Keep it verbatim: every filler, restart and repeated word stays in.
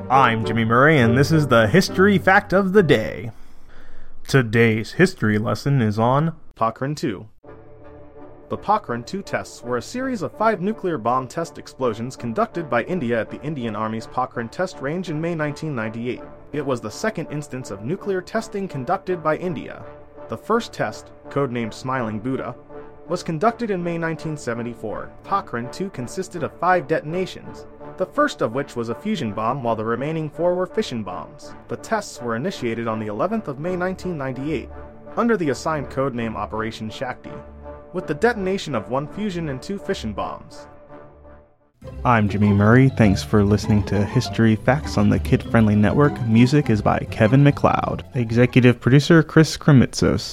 I'm Jimmy Murray, and this is the History Fact of the Day. Today's history lesson is on Pokhran two. The Pokhran two tests were a series of five nuclear bomb test explosions conducted by India at the Indian Army's Pokhran test range in May nineteen ninety-eight. It was the second instance of nuclear testing conducted by India. The first test, codenamed Smiling Buddha, was conducted in May nineteen seventy-four. Pokhran two consisted of five detonations, the first of which was a fusion bomb while the remaining four were fission bombs. The tests were initiated on the eleventh of May nineteen ninety-eight, under the assigned codename Operation Shakti, with the detonation of one fusion and two fission bombs. I'm Jimmy Murray. Thanks for listening to History Facts on the Kid Friendly Network. Music is by Kevin MacLeod. Executive producer Chris Kremitzos.